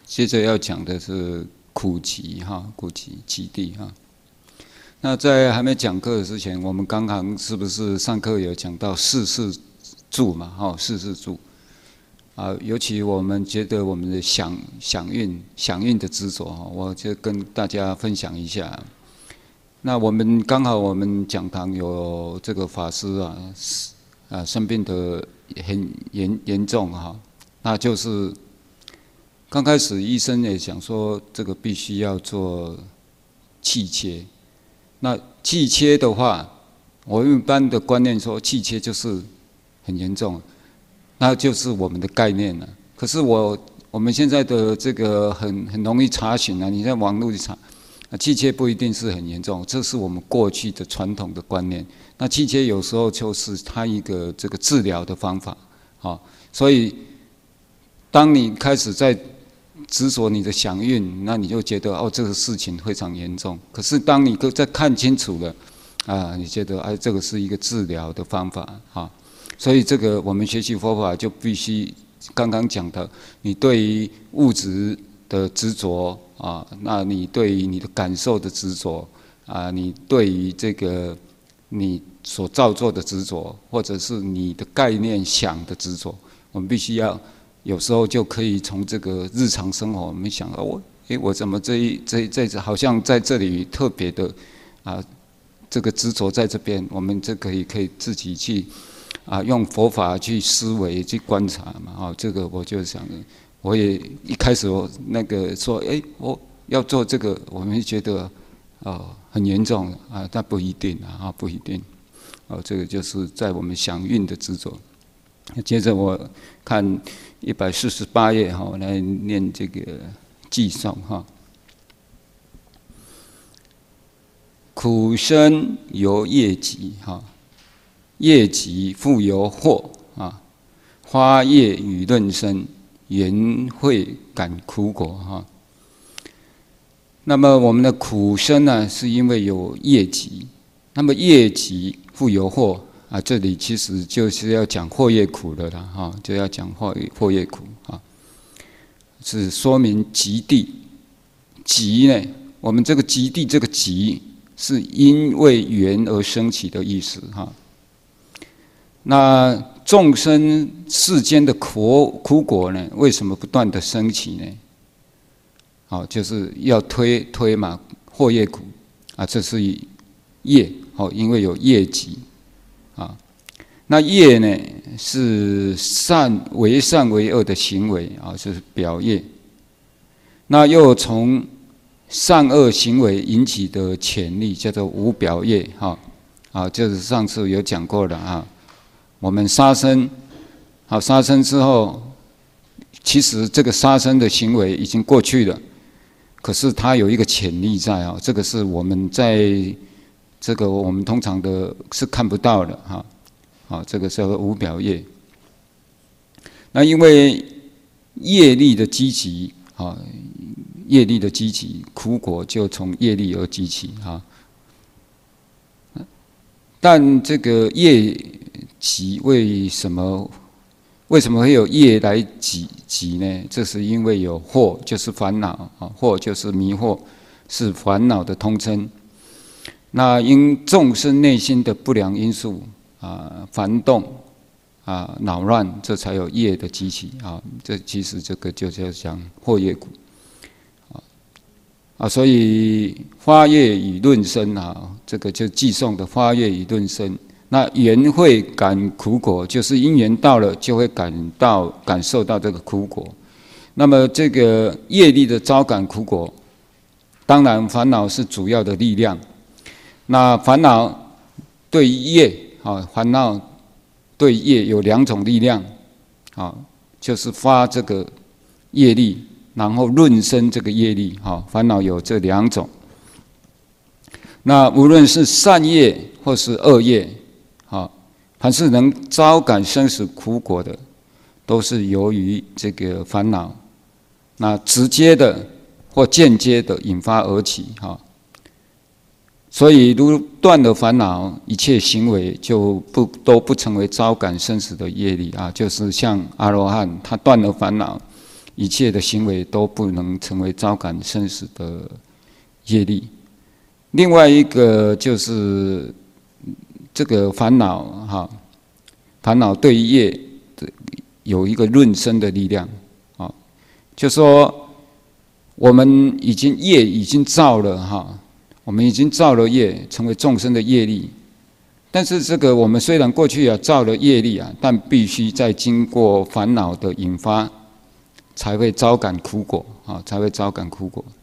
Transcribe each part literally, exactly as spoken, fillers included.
接着要讲的是苦集哈，苦集集地哈。那在还没讲课之前，我们刚刚是不是上课有讲到四事住嘛？哈，四事住啊，尤其我们觉得我们的想想运想运的执着哈，我就跟大家分享一下。那我们刚好我们讲堂有这个法师啊，啊生病的很严严重哈，那就是刚开始医生也想说这个必须要做气切。那气切的话，我一般的观念说气切就是很严重，那就是我们的概念了。可是我我们现在的这个很很容易查询啊，你在网络里查，气切不一定是很严重，这是我们过去的传统的观念。那气切有时候就是它一个这个治疗的方法，啊，所以当你开始在执着你的想运，那你就觉得哦，这个事情非常严重。可是当你再看清楚了，啊，你觉得哎，这个是一个治疗的方法啊。所以这个我们学习佛法就必须刚刚讲的，你对于物质的执着啊，那你对于你的感受的执着啊，你对于这个你所造作的执着，或者是你的概念想的执着，我们必须要。有时候就可以从这个日常生活，我们想到我，诶，我怎么这一这一这好像在这里特别的啊，这个执着在这边，我们这可以可以自己去啊，用佛法去思维去观察嘛，啊，这个我就想，我也一开始我那个说，诶，我要做这个，我们觉得哦很严重啊，但不一定啊，不一定，哦，这个就是在我们想运的执着。接着我看一百四十八页哈，我来念这个偈颂哈。苦生由业集哈，业集复由祸啊，花叶与论生，缘会感苦果哈。那么我们的苦生呢，是因为有业集，那么业集复由祸。啊，这里其实就是要讲祸业苦的啦，哈，就要讲祸祸业苦啊，是说明集地。集呢，我们这个集地这个集是因为缘而升起的意思哈。那众生世间的苦苦果呢，为什么不断的升起呢？好，就是要推推嘛，祸业苦啊，这是业，好，因为有业集。啊，那业呢是善为善为恶的行为啊，就是表业。那又从善恶行为引起的潜力叫做无表业哈啊，就是上次有讲过的啊。我们杀生，好杀生之后，其实这个杀生的行为已经过去了，可是它有一个潜力在啊，这个是我们在。这个我们通常的是看不到的哈，啊，这个叫做无表业。那因为业力的积集啊，业力的积集，苦果就从业力而积起啊。但这个业集为什么为什么会有业来集集呢？这是因为有惑，就是烦恼啊，惑就是迷惑，是烦恼的通称。那因众生内心的不良因素啊，烦动啊，恼乱，这才有业的激起啊。这其实这个就叫讲祸业苦啊啊，所以花叶与论生啊，这个就偈颂的花叶与论生。那缘会感苦果，就是因缘到了，就会感到感受到这个苦果。那么这个业力的招感苦果，当然烦恼是主要的力量。那烦恼对业啊，烦恼对业有两种力量啊，就是发这个业力，然后论生这个业力啊，烦恼有这两种。那无论是善业或是恶业，啊，凡是能招感生死苦果的，都是由于这个烦恼，那直接的或间接的引发而起哈。所以，如断了烦恼，一切行为就不都不成为招感生死的业力啊。就是像阿罗汉，他断了烦恼， 一切的行为都不能成为招感生死的业力。另外一个就是这个烦恼哈，烦恼对业有一个润生的力量啊，就说我们已经业已经造了哈，我们已经造了业，成为众生的业力。但是这个我们虽然过去啊造了业力啊，但必须再经过烦恼的引发，才会招感苦果啊，才会招感苦果。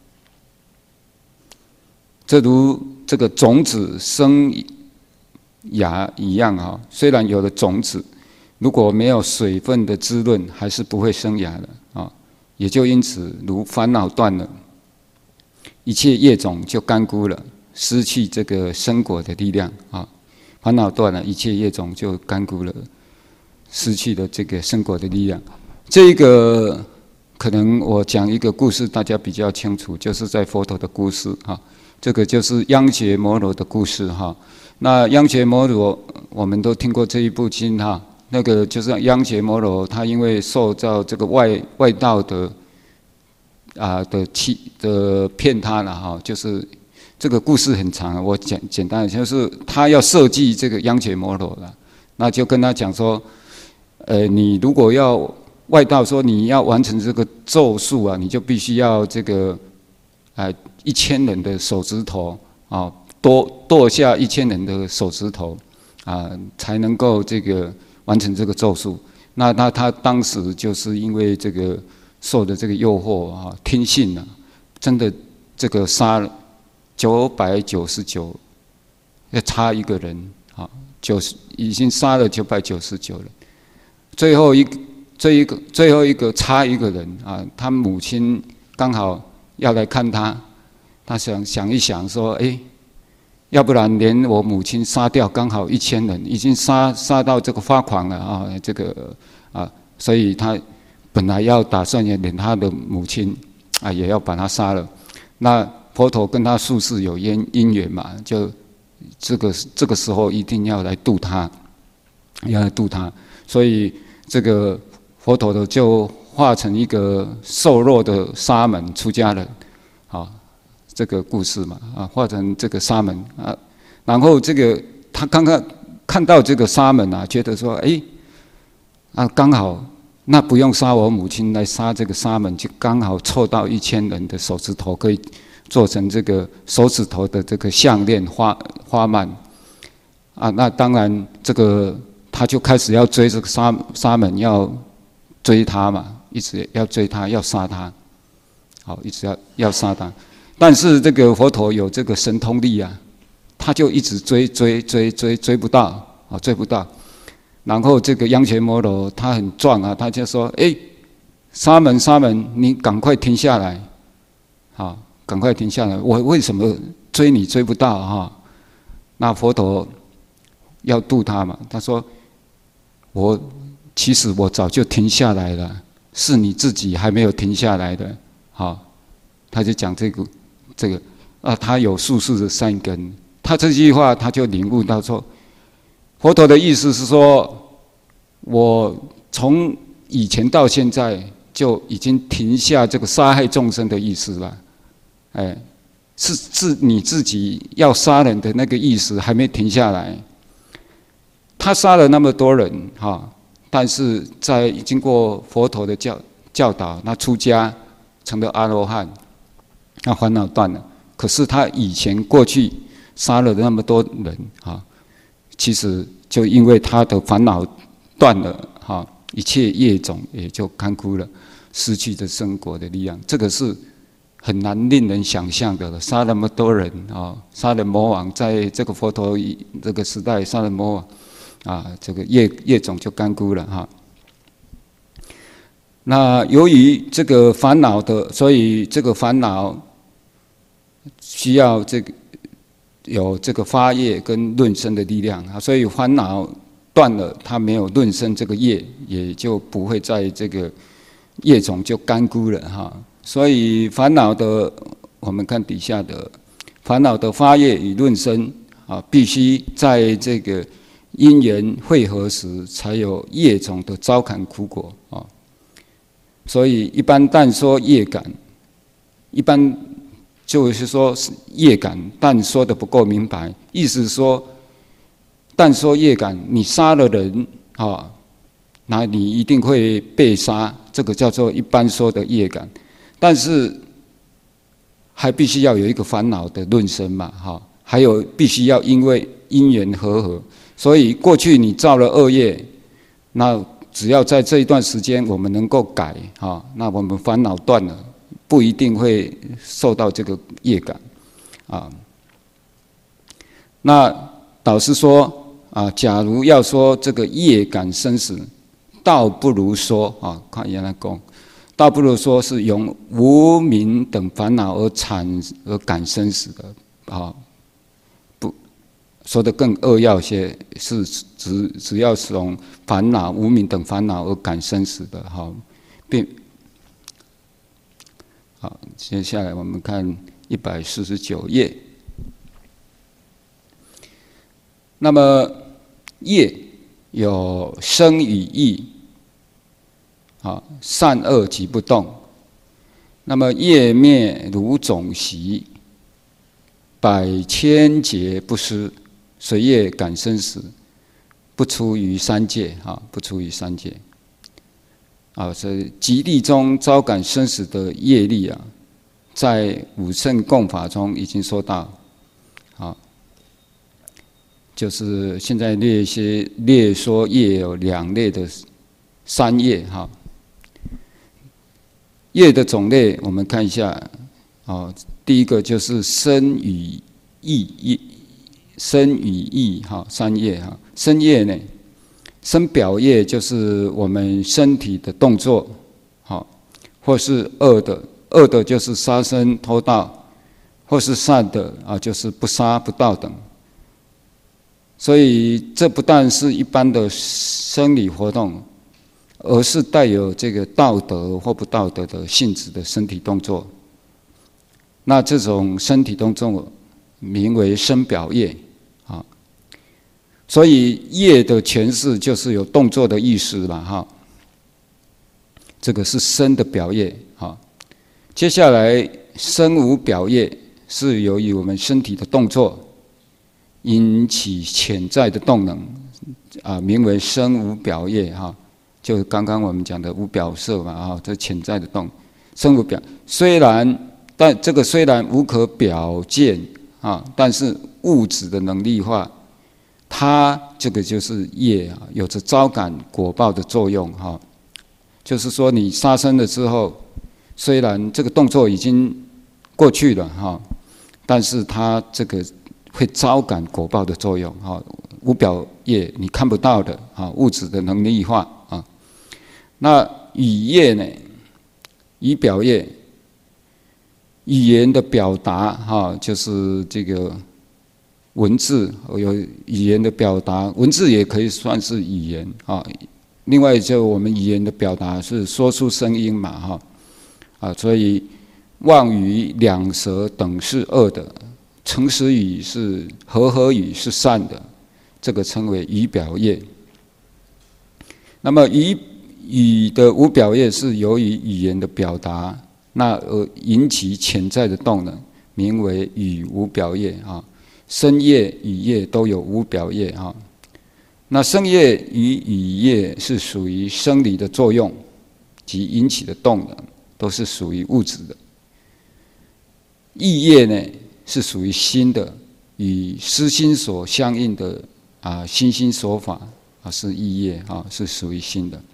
这如这个种子生芽一样啊，虽然有了种子，如果没有水分的滋润，还是不会生芽的啊。也就因此，如烦恼断了，一切业种就干枯了，失去这个生果的力量啊。烦恼断了，一切业种就干枯了，失去了这个生果的力量。这个可能我讲一个故事，大家比较清楚，就是在佛陀的故事哈。这个就是央觉摩罗的故事哈。那央觉摩罗，我们都听过这一部经哈。那个就是央觉摩罗，他因为受到这个外外道的啊、呃、的欺的骗他了哈，就是。这个故事很长，我简简单的就是他要设计这个央觉摩罗了，那就跟他讲说，呃，你如果要外道说你要完成这个咒术啊，你就必须要这个，呃，一千人的手指头啊，剁剁下一千人的手指头啊，才能够这个完成这个咒术。那那他当时就是因为这个受的这个诱惑啊，听信了，真的这个杀了。九百九十九，要差一个人啊，九十已经杀了九百九十九人，最后一这一个最后一个差一个人啊，他母亲刚好要来看他，他想想一想说，哎，要不然连我母亲杀掉，刚好一千人，已经杀杀到这个发狂了啊，这个啊，所以他本来要打算也连他的母亲啊也要把他杀了，那。佛陀跟他宿世有因因缘嘛，就这个这个时候一定要来度他，要来度他，所以这个佛陀的就化成一个瘦弱的沙门出家人，啊，这个故事嘛，啊，化成这个沙门啊，然后这个他刚刚看到这个沙门啊，觉得说，哎，啊，刚好那不用杀我母亲，来杀这个沙门，就刚好凑到一千人的手指头可以。做成这个手指头的这个项链花花蔓啊，那当然这个他就开始要追这个沙沙门，要追他嘛，一直要追他，要杀他，好，一直要要杀他。但是这个佛陀有这个神通力啊，他就一直追追追追追不到啊，追不到。然后这个央觉摩罗他很壮啊，他就说：“哎，沙门沙门，你赶快停下来，好。”赶快停下来！我为什么追你追不到哈？那佛陀要度他嘛？他说：“我其实我早就停下来了，是你自己还没有停下来的。”好，他就讲这个这个啊，他有术士的善根。他这句话他就领悟到说，佛陀的意思是说，我从以前到现在就已经停下这个杀害众生的意思了。哎，是是你自己要杀人的那个意识还没停下来。他杀了那么多人哈，但是在经过佛陀的教教导，他出家成了阿罗汉，那烦恼断了。可是他以前过去杀了那么多人哈，其实就因为他的烦恼断了哈，一切业种也就干枯了，失去了生果的力量。这个是。很难令人想象的了，杀那么多人啊，杀人魔王在这个佛陀这个时代，杀人魔王啊，这个业业种就干枯了哈。那由于这个烦恼的，所以这个烦恼需要这个有这个发业跟润生的力量啊，所以烦恼断了，它没有润生这个业，也就不会在这个业种就干枯了哈。所以烦恼的，我们看底下的烦恼的发业与润生啊，必须在这个因缘汇合时，才有业种的招感苦果啊。 所以一般但说业感，一般就是说业感，但说的不够明白，意思是说，但说业感，你杀了人啊，那你一定会被杀，这个叫做一般说的业感，但是还必须要有一个烦恼的论生嘛，哈，还有必须要因为因缘和合，所以过去你造了恶业，那只要在这一段时间我们能够改，哈，那我们烦恼断了，不一定会受到这个业感，啊。那导师说啊，假如要说这个业感生死，倒不如说啊，看原来讲，倒不如说是用无明等烦恼而产而感生死的啊，不说的更扼要些，是只只要是从烦恼无明等烦恼而感生死的哈，并好，接下来我们看一百四十九页。那么业有生与义，啊，善恶即不动。那么业灭如种习，百千劫不失，随业感生死，不出于三界啊，不出于三界。啊，所以极地中招感生死的业力啊，在五圣共法中已经说到，啊。就是现在列些列说业有两类的三业哈，业的种类我们看一下，哦，第一个就是身与意，身与意哈三业哈，身业呢，身表业就是我们身体的动作，好，或是恶的，恶的就是杀生偷盗，或是善的啊就是不杀不盗等。所以这不但是一般的生理活动，而是带有这个道德或不道德的性质的身体动作。那这种身体动作名为身表业啊。所以业的诠释就是有动作的意思了哈。这个是身的表业啊。接下来身无表业是由于我们身体的动作引起潜在的动能，啊，名为身无表业哈，就刚刚我们讲的无表色嘛，啊，这潜在的动，身无表，虽然但这个虽然无可表见啊，但是物质的能力化，它这个就是业啊，有着招感果报的作用哈，就是说你杀生了之后，虽然这个动作已经过去了哈，但是它这个会招感果报的作用，哈，无表业你看不到的，啊，物质的能力化啊。那语业呢？语表业，语言的表达，哈，就是这个文字，有语言的表达，文字也可以算是语言啊。另外，就我们语言的表达是说出声音嘛，哈，啊，所以妄语、两舌等是恶的。诚实语是和合语是善的，这个称为语表业。那么语语的无表业是由于语言的表达，那而引起潜在的动能，名为语无表业啊。身业、语业都有无表业啊。那身业与语业是属于生理的作用及引起的动能，都是属于物质的。意业呢？是属于心的，与思心所相应的啊，心心所法啊，是意业啊，是属于心的。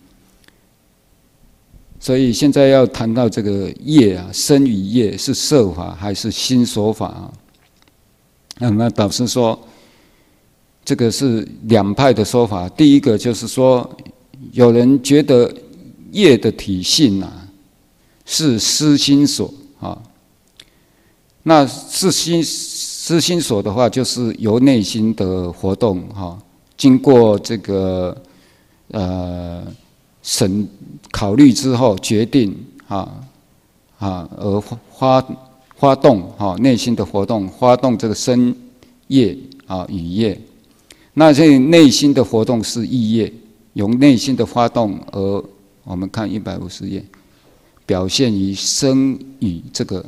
所以现在要谈到这个业啊，身与业是色法还是心所法啊？那导师说，这个是两派的说法。第一个就是说，有人觉得业的体性啊，是思心所啊。那是心思心所的话，就是由内心的活动哈，经过这个呃审考虑之后决定啊啊而发发动哈内心的活动，发动这个身业啊语业。那这内心的活动是意业，由内心的发动而我们看一百五十页， 表现于声语这个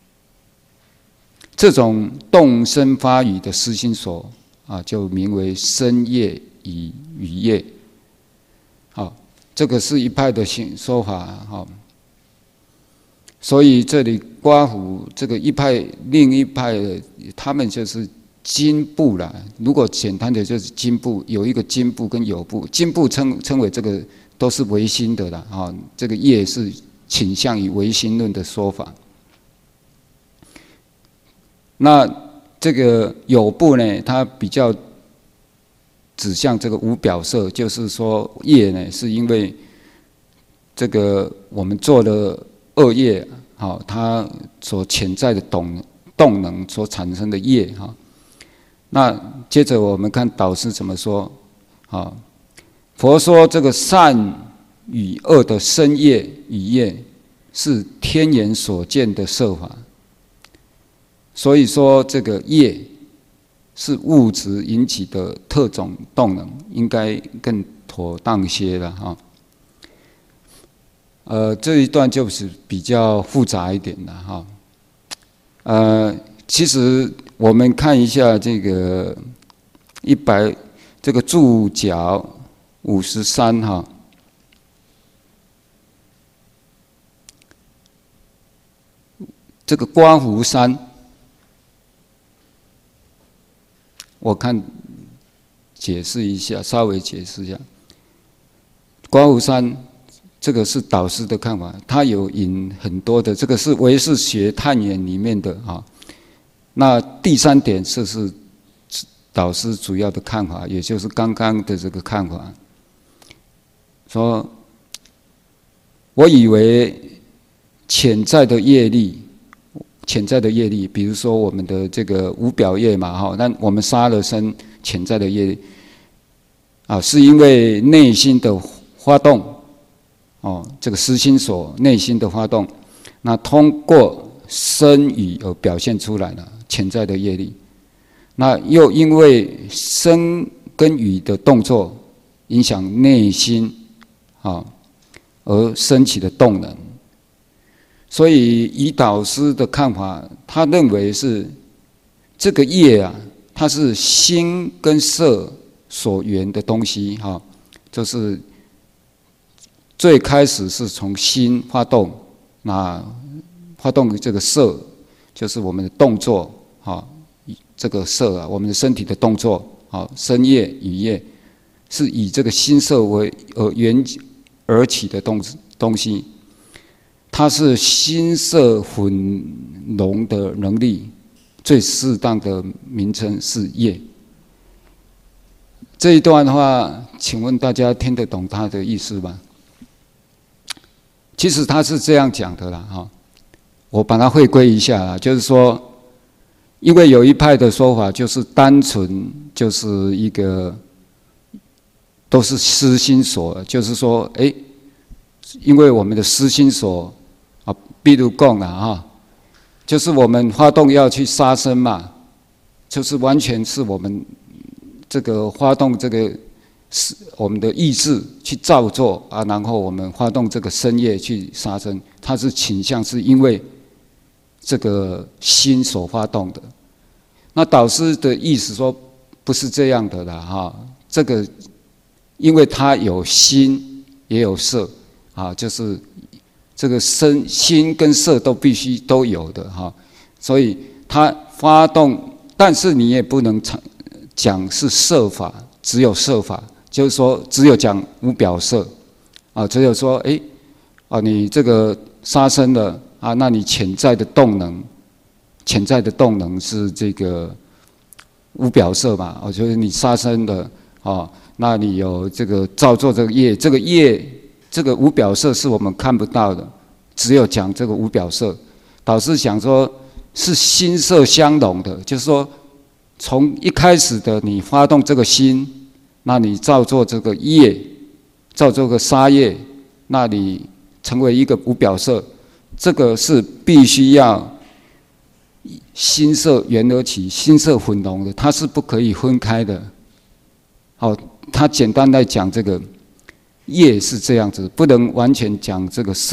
这种动声发语的思心所啊，就名为声业与语业。好，这个是一派的说法哈。所以这里刮胡这个一派，另一派的他们就是经部啦。如果简单的就是经部，有一个经部跟有部，经部称称为这个都是唯心的啦啊，这个业是倾向于唯心论的说法。那这个有部呢，它比较指向这个无表色，就是说业呢，是因为这个我们做的恶业，好，它所潜在的动动能所产生的业哈。那接着我们看导师怎么说，好，佛说这个善与恶的身业语业是天眼所见的色法。所以说，这个业是物质引起的特种动能，应该更妥当些了哈。呃，这一段就是比较复杂一点的哈。呃，其实我们看一下这个一百这个注脚五十三哈。这个刮胡山。我看解释一下，稍微解释一下。刮胡山这个是导师的看法，他有引很多的，这个是唯识学探研里面的啊。那第三点就是导师主要的看法，也就是刚刚的这个看法，说我以为潜在的业力。潜在的业力，比如说我们的这个无表业嘛，哈，那我们杀了生潜在的业力，啊，是因为内心的发动，哦，这个思心所内心的发动，那通过声语而表现出来了潜在的业力，那又因为声跟语的动作影响内心，啊，而升起的动能。所以以导师的看法，他认为是这个业啊，它是心跟色所缘的东西哈，就是最开始是从心发动，那发动这个色，就是我们的动作哈，这个色啊，我们的身体的动作啊，身业语业，是以这个心色为而缘而起的东东西。它是心色混融的能力，最适当的名称是业。这一段的话，请问大家听得懂他的意思吗？其实他是这样讲的啦，哈，我把它汇归一下啦，就是说，因为有一派的说法就是单纯就是一个都是思心所，就是说，哎，因为我们的思心所。啊，比如讲啊，哈，就是我们发动要去杀生嘛，就是完全是我们这个发动这个是我们的意志去造作啊，然后我们发动这个身业去杀生，它是倾向是因为这个心所发动的。那导师的意思说不是这样的啦，哈，这个因为它有心也有色啊，就是。这个身心跟色都必须都有的哈，所以它发动，但是你也不能讲是色法，只有色法，就是说只有讲无表色，啊，只有说哎，啊你这个杀生了啊，那你潜在的动能，潜在的动能是这个无表色嘛，我觉得你杀生的啊，那你有这个造作这个业，这个业。这个无表色是我们看不到的，只有讲这个无表色。导师想说，是心色相融的，就是说，从一开始的你发动这个心，那你造作这个业，造作个杀业，那你成为一个无表色，这个是必须要心色缘而起，心色混融的，它是不可以分开的。好，他简单来讲这个。业是这样子，不能完全讲这个色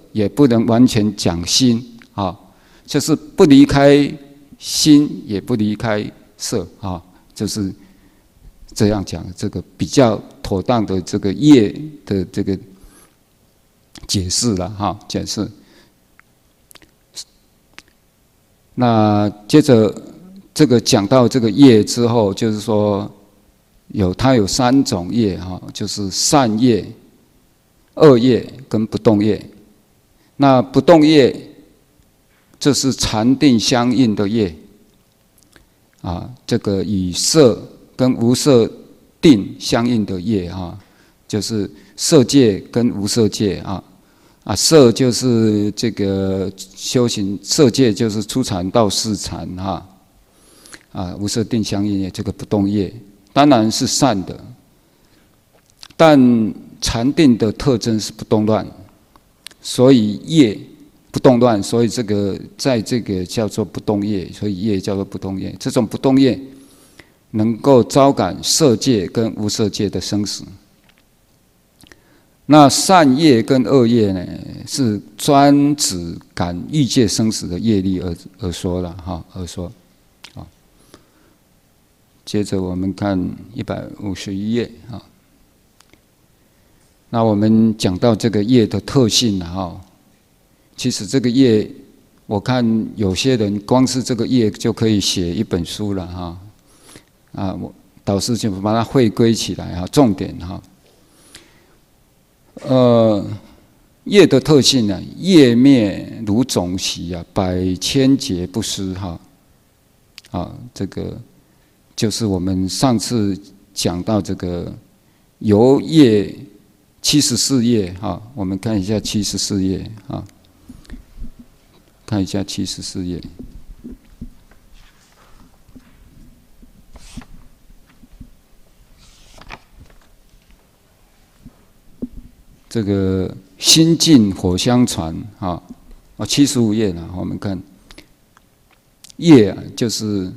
也不能完全讲心啊，就是不离开心，也不离开色啊，就是这样讲，这个比较妥当的这个业的这个解释了哈，解释。那接着这个讲到这个业之后，就是说有它有三种业哈，就是善业、恶业跟不动业。那不动业，这是禅定相应的业啊，这个与色跟无色定相应的业哈，就是色界跟无色界啊。啊，色就是这个修行，色界就是初禅到四禅哈，啊，无色定相应业这个不动业，当然是善的，但禅定的特征是不动乱，所以业不动乱，所以这个在这个叫做不动业，所以业叫做不动业。这种不动业能够招感色界跟无色界的生死。那善业跟恶业呢，是专指感欲界生死的业力而而说了哈，而说。好，接着我们看一百五十一页啊。那我们讲到这个业的特性了哈，其实这个业，我看有些人光是这个业就可以写一本书了哈。啊，我导师就把它汇归起来哈，重点哈。呃，业的特性呢，业灭如种息啊，百千劫不失哈。啊，这个就是我们上次讲到这个由业七十四页哈，我们看一下七十四页啊，看一下七十四页。这个心境火相传啊，啊，七十五页了。我们看业啊，就是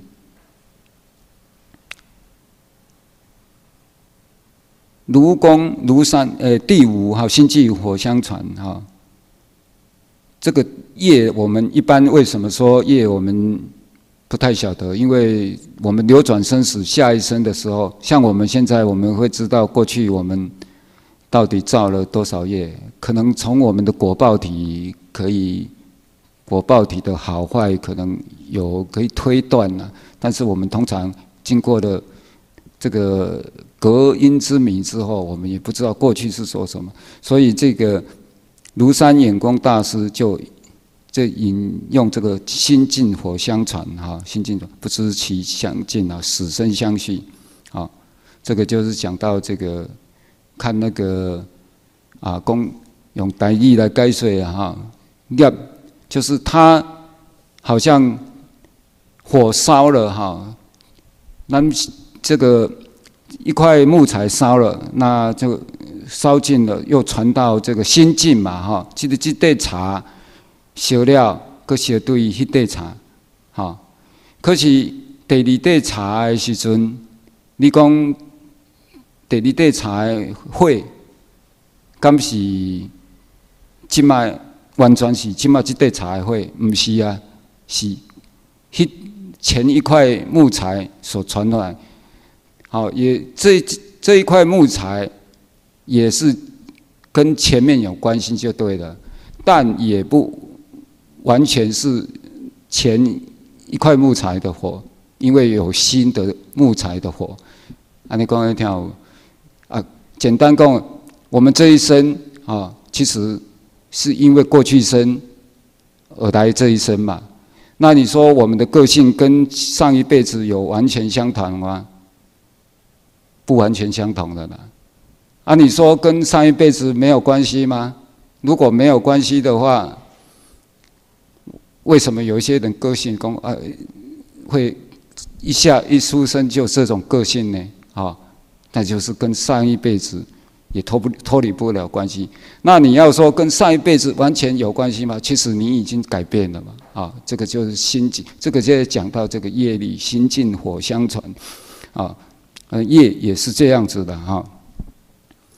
如公如山，呃，第五哈，心境火相传哈。这个业，我们一般为什么说业？我们不太晓得，因为我们流转生死，下一生的时候，像我们现在，我们会知道过去我们到底造了多少业？可能从我们的果报体可以，果报体的好坏可能有可以推断了。但是我们通常经过了这个隔阴之谜之后，我们也不知道过去是说什么。所以这个庐山眼光大师就这引用这个心境火相传哈，心境不知其相近啊，死生相续啊，这个就是讲到这个。看那个啊，公用台语来解说啊哈，业就是它好像火烧了哈，那这个一块木材烧了，那就烧尽了，又传到这个心境嘛哈，这个这块茶烧了，搁烧对迄块茶，哈，可是第二块茶的时阵，你讲。第二块茶的火，敢是即卖完全是即卖即块茶的火？唔是啊，是迄前一块木材所传来。好，也这这一块木材也是跟前面有关系就对了，但也不完全是前一块木材的火，因为有新的木材的火。安尼讲一听有。啊，简单讲，我们这一生啊，其实是因为过去生而来这一生嘛。那你说我们的个性跟上一辈子有完全相同吗？不完全相同的啦。啊，你说跟上一辈子没有关系吗？如果没有关系的话，为什么有一些人个性公啊会一下一出生就这种个性呢？啊？那就是跟上一辈子也脱不脱离不了关系。那你要说跟上一辈子完全有关系吗？其实你已经改变了嘛。啊，这个就是心境，这个就讲到这个业力心境火相传，啊，呃，业也是这样子的哈。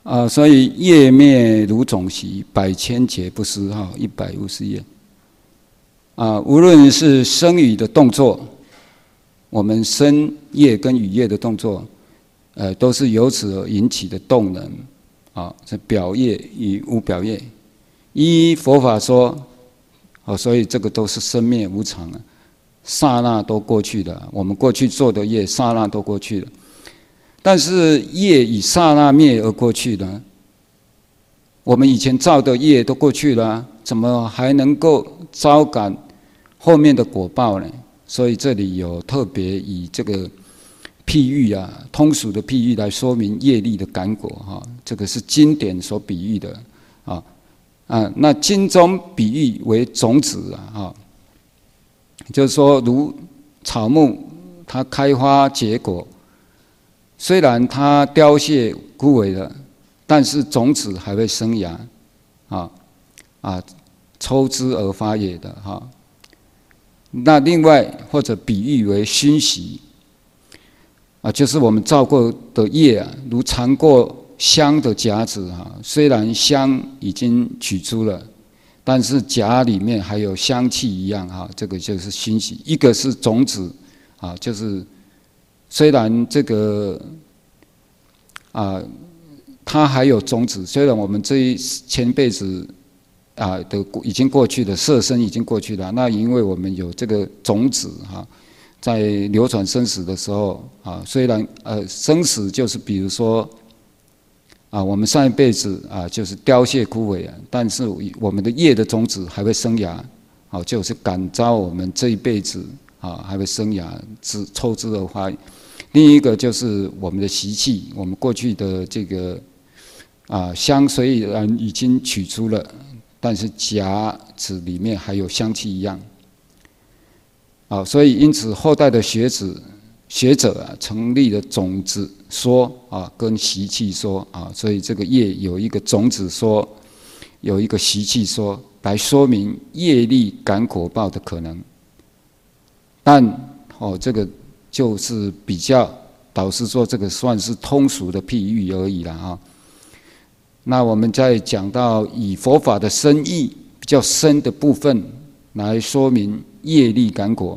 啊，所以业灭如种习，百千劫不失哈，一百五十页。啊，无论是生语的动作，我们生业跟语业的动作，呃，都是由此而引起的动能。啊，是表业与无表业。依佛法说，哦，所以这个都是生灭无常啊，刹那都过去的。我们过去做的业，刹那都过去了。但是业以刹那灭而过去的，我们以前造的业都过去了，怎么还能够招感后面的果报呢？所以这里有特别以这个譬喻啊，通俗的譬喻来说明业力的感果哈，这个是经典所比喻的啊啊。那经中比喻为种子啊，哈，就是说如草木它开花结果，虽然它凋谢枯萎了，但是种子还会生芽啊啊，抽枝而发叶的哈。那另外或者比喻为熏习。啊，就是我们造过的业啊，如尝过香的荚子哈，虽然香已经取出了，但是荚里面还有香气一样哈，这个就是熏习。一个是种子啊，就是虽然这个啊，它还有种子，虽然我们这一前辈子啊的已经过去的色身已经过去了，那因为我们有这个种子哈。在流转生死的时候啊，虽然呃生死就是比如说啊，我们上一辈子啊就是凋谢枯萎啊，但是我们的业的种子还会生芽，啊，就是感召我们这一辈子啊还会生芽，枝抽枝而花。另一个就是我们的习气，我们过去的这个啊香虽然已经取出了，但是荚子里面还有香气一样。啊，所以因此后代的学子学者啊，成立了种子说啊，跟习气说啊，所以这个业有一个种子说，有一个习气说，来说明业力感果报的可能。但哦，这个就是比较导师说这个算是通俗的譬喻而已了啊。那我们再讲到以佛法的深意比较深的部分来说明业力感果。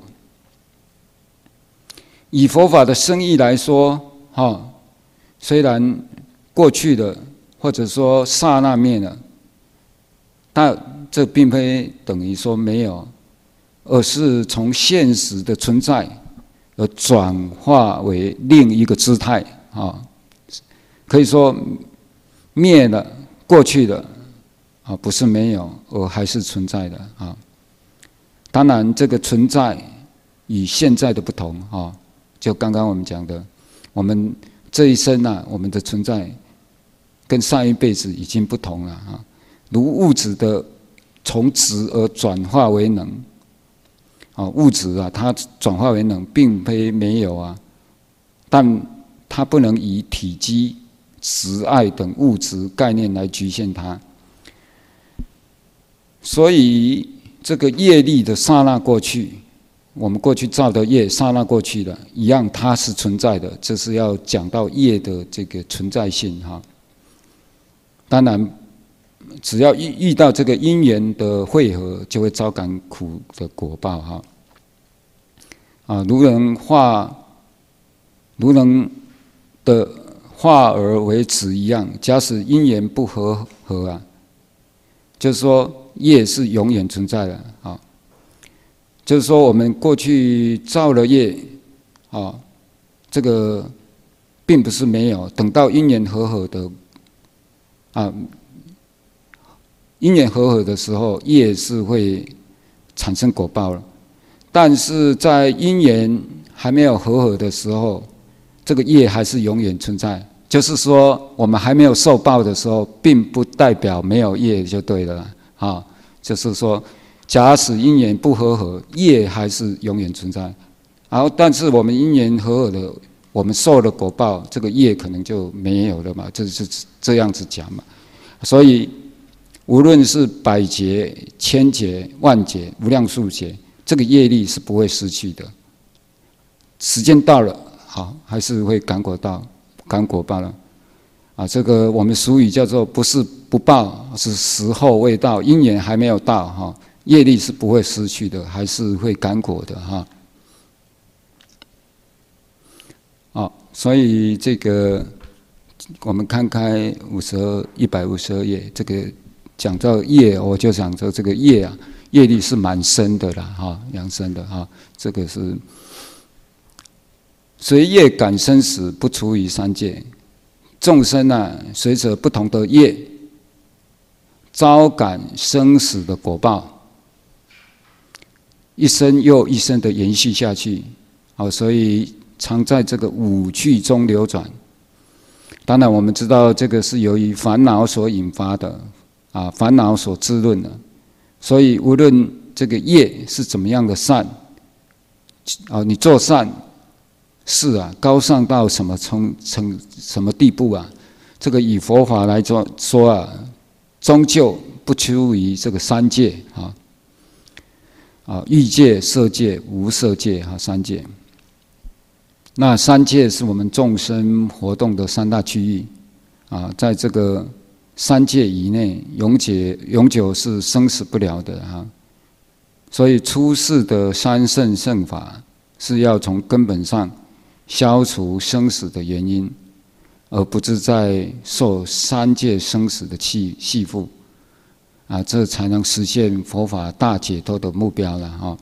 以佛法的深意来说，哈，虽然过去的或者说刹那灭了，但这并非等于说没有，而是从现实的存在而转化为另一个姿态啊。可以说灭了，过去的啊，不是没有，而还是存在的啊。当然，这个存在与现在的不同啊。就刚刚我们讲的，我们这一生啊，我们的存在跟上一辈子已经不同了啊。如物质的从质而转化为能，啊，物质啊，它转化为能，并非没有啊，但它不能以体积、质、爱等物质概念来局限它。所以这个业力的刹那过去。我们过去造的业，刹那过去的，一样它是存在的，这是要讲到业的这个存在性哈。当然，只要遇遇到这个因缘的汇合，就会招感苦的果报哈。啊，如能化，如能的化而为止一样。假使因缘不和合啊，就是说业是永远存在的啊。就是说，我们过去造了业，啊，这个并不是没有。等到因缘和合的，啊，因缘和合的时候，业是会产生果报了。但是在因缘还没有和合的时候，这个业还是永远存在。就是说，我们还没有受报的时候，并不代表没有业就对了啊。就是说。假使因缘不和合，业还是永远存在。然后，但是我们因缘和合了，我们受了果报，这个业可能就没有了嘛，这是这样子讲嘛。所以，无论是百劫、千劫、万劫、无量数劫，这个业力是不会失去的。时间到了，好，还是会感果到感果报了。 啊，这个我们俗语叫做不是不报，是时候未到，因缘还没有到哈，业力是不会失去的，还是会感果的哈。啊，所以这个我们看开五十二一百五十二页，这个讲到业，我就想说这个业啊，业力是蛮深的啦哈，蛮深的哈，这个是随业感生死，不出于三界。众生啊，随着不同的业，遭感生死的果报，一生又一生的延续下去。好，所以常在这个五趣中流转。当然，我们知道这个是由于烦恼所引发的，啊，烦恼所滋润的。所以，无论这个业是怎么样的善，啊，你做善。是啊，高尚到什么程程什么地步啊？这个以佛法来说说啊，终究不出于这个三界啊，啊，欲界、色界、无色界啊，三界。那三界是我们众生活动的三大区域啊，在这个三界以内，永解永久是生死不了的啊。所以出世的三圣圣法是要从根本上消除生死的原因，而不是在受三界生死的系系缚啊，这才能实现佛法大解脱的目标了哈。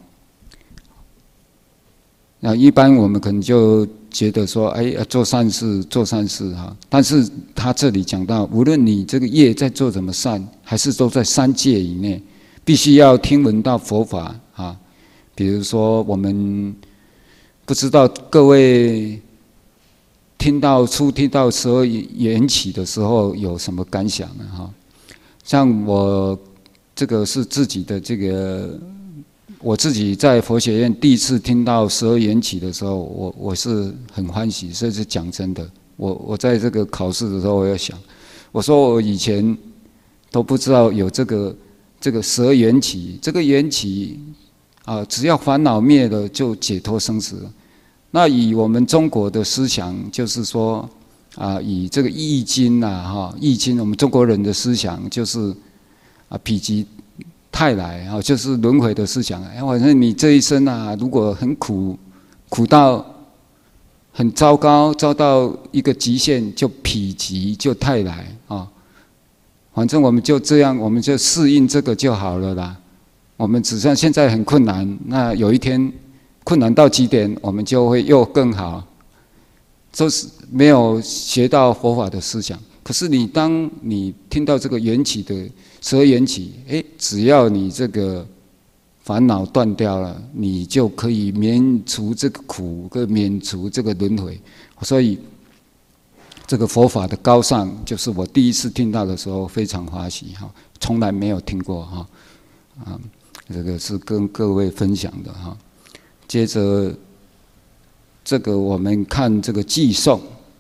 那一般我们可能就觉得说，哎，做善事，做善事哈。但是他这里讲到，无论你这个业在做怎么善，还是都在三界以内，必须要听闻到佛法啊。比如说我们。不知道各位听到初听到十二缘起的时候有什么感想呢？哈，像我这个是自己的这个，我自己在佛学院第一次听到十二缘起的时候，我我是很欢喜，这是讲真的。我我在这个考试的时候，我要想，我说我以前都不知道有这个这个十二缘起，这个缘起。啊，只要烦恼灭了，就解脱生死了。那以我们中国的思想，就是说，啊，以这个易经呐，哈，易经，我们中国人的思想就是，啊，否极泰来啊，就是轮回的思想。哎，反正你这一生啊，如果很苦，苦到很糟糕，糟到一个极限，就否极就泰来啊。反正我们就这样，我们就适应这个就好了啦。我们只算现在很困难，那有一天困难到极点，我们就会又更好。就是没有学到佛法的思想。可是你当你听到这个缘起的十二缘起，哎，只要你这个烦恼断掉了，你就可以免除这个苦，跟免除这个轮回。所以这个佛法的高尚，就是我第一次听到的时候非常欢喜哈，从来没有听过哈，啊。这个是跟各位分享的哈。接着，这个我们看这个偈颂，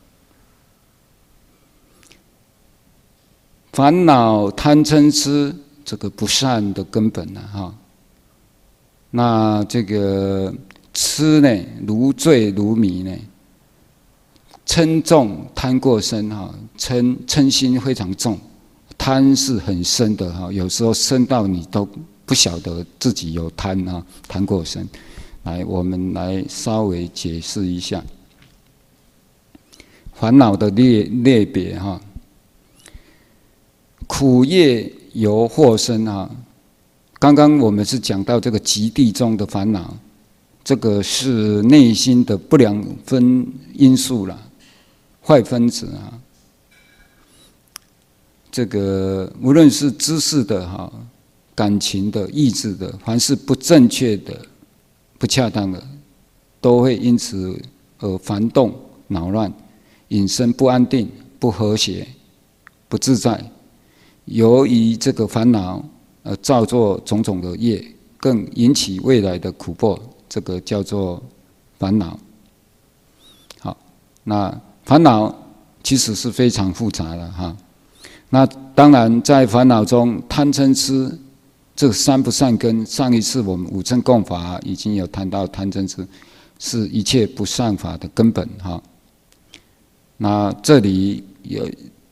烦恼贪嗔痴这个不善的根本呢哈。那这个痴呢，如醉如迷呢，嗔重贪过深哈，嗔嗔心非常重，贪是很深的哈，有时候深到你都。不晓得自己有贪啊，贪过深。来，我们来稍微解释一下烦恼的类类别哈。苦业由祸生哈。刚刚我们是讲到这个极地中的烦恼，这个是内心的不良分因素啦，坏分子啊。这个无论是知识的哈。感情的、意志的，凡是不正确的、不恰当的，都会因此而烦动、恼乱，引生不安定、不和谐、不自在。由于这个烦恼，而造作种种的业，更引起未来的苦迫，这个叫做烦恼。好，那烦恼其实是非常复杂的哈。那当然，在烦恼中，贪嗔痴。这三不善根，上一次我们五乘共法已经有谈到贪嗔痴是一切不善法的根本哈。那这里有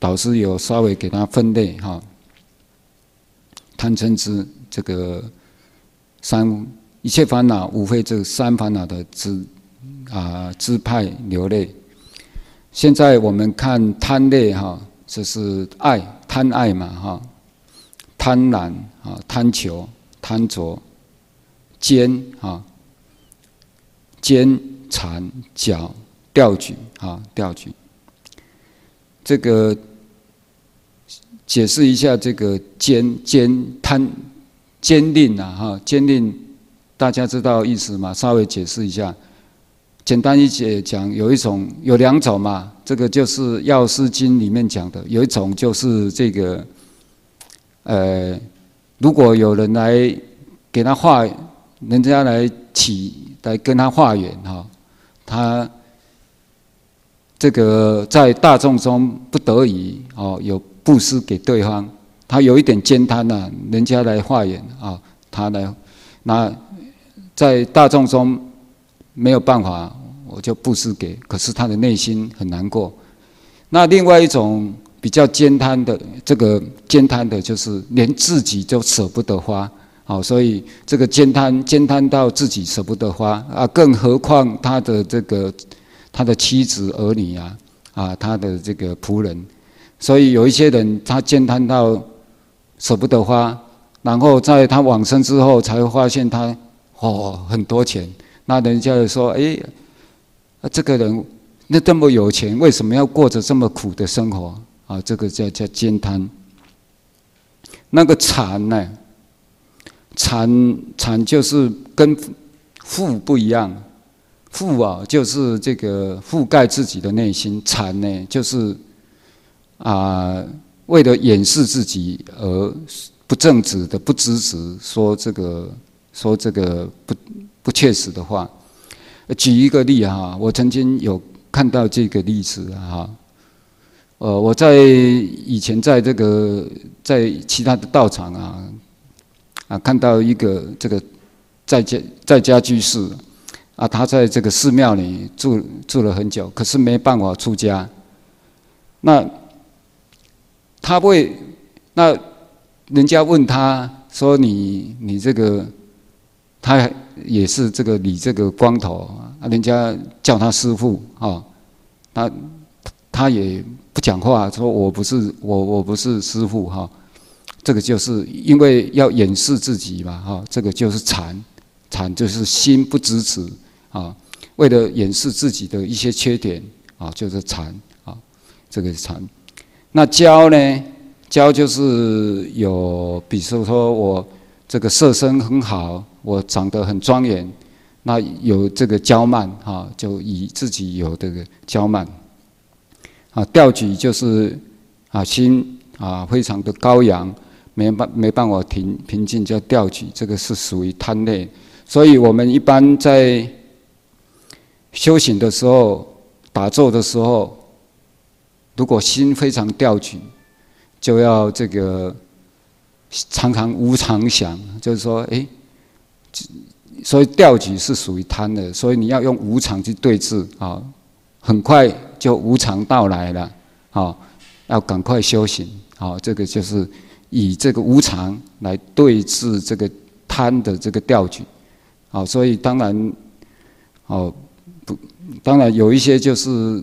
导师有稍微给他分类哈，贪嗔痴这个三一切烦恼，无非这三烦恼的支啊支派流类。现在我们看贪类哈，这是爱贪爱嘛哈，贪婪啊贪求贪着，奸啊奸缠狡调举啊调举，这个。解释一下这个奸奸贪奸吝啊哈，奸吝大家知道意思吗？稍微解释一下，简单一解讲，有一种有两种嘛，这个就是《药师经》里面讲的，有一种就是这个，呃，如果有人来给他化，人家来起来跟他化缘哈，他这个在大众中不得已哦有。布施给对方，他有一点奸贪呐，人家来化缘啊，他来，那在大众中没有办法，我就布施给，可是他的内心很难过。那另外一种比较奸贪的，这个奸贪的就是连自己都舍不得花，好，所以这个奸贪奸贪到自己舍不得花啊，更何况他的这个他的妻子儿女啊，啊，他的这个仆人。所以有一些人他奸贪到舍不得花，然后在他往生之后才会发现他哦很多钱，那人家就说哎，这个人那这么有钱，为什么要过着这么苦的生活啊？这个叫叫奸贪。那个馋呢？馋馋就是跟富不一样，富啊就是这个覆盖自己的内心，馋呢就是。啊，为了掩饰自己而不正直的、不支持，说这个说这个不不切实的话。举一个例哈，我曾经有看到这个例子哈。呃，我在以前在这个在其他的道场啊啊看到一个这个在家在家居士啊，他在这个寺庙里住住了很久，可是没办法出家。那他会，那人家问他说你：“你你这个，他也是这个理这个光头啊，人家叫他师父啊，他他也不讲话，说我不是我我不是师父哈，这个就是因为要掩饰自己嘛哈，这个就是禅，禅就是心不支持啊，为了掩饰自己的一些缺点啊，就是禅啊，这个是禅。”那骄呢？骄就是有，比如说我这个色身很好，我长得很庄严，那有这个骄慢哈，就以自己有这个骄慢。啊，调举就是啊心啊非常的高扬，没办没办法平平静，叫调举，这个是属于贪类。所以我们一般在修行的时候、打坐的时候。如果心非常调举，就要这个常常无常想，就是说，哎，所以调举是属于贪的，所以你要用无常去对治啊，很快就无常到来了，啊，要赶快修行，啊，这个就是以这个无常来对治这个贪的这个调举，啊，所以当然，哦，不，当然有一些就是。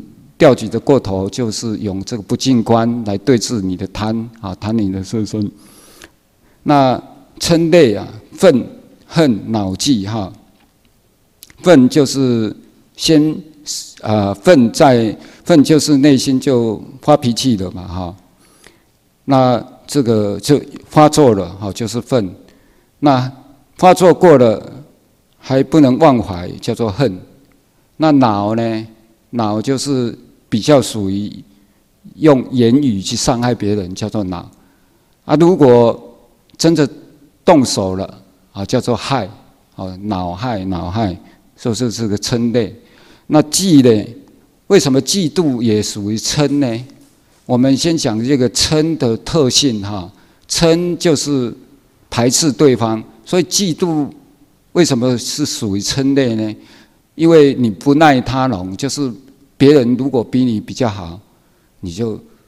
调举的过头，就是用这个不净观来对治你的贪啊，贪你的色身。那嗔类啊，愤、恨、恼、忌哈。愤就是先啊，愤在愤就是内心就发脾气了嘛哈。那这个就发作了哈，就是愤。那发作过了还不能忘怀，叫做恨。那恼呢？恼就是比较属于用言语去伤害别人，叫做恼。啊，如果真的动手了啊，叫做害，啊，恼害恼害，所以这是个嗔类。那忌呢？为什么嫉妒也属于嗔呢？我们先讲这个嗔的特性哈，嗔就是排斥对方，所以嫉妒为什么是属于嗔类呢？因为你不耐他容，就是别人如果比你比较好，你就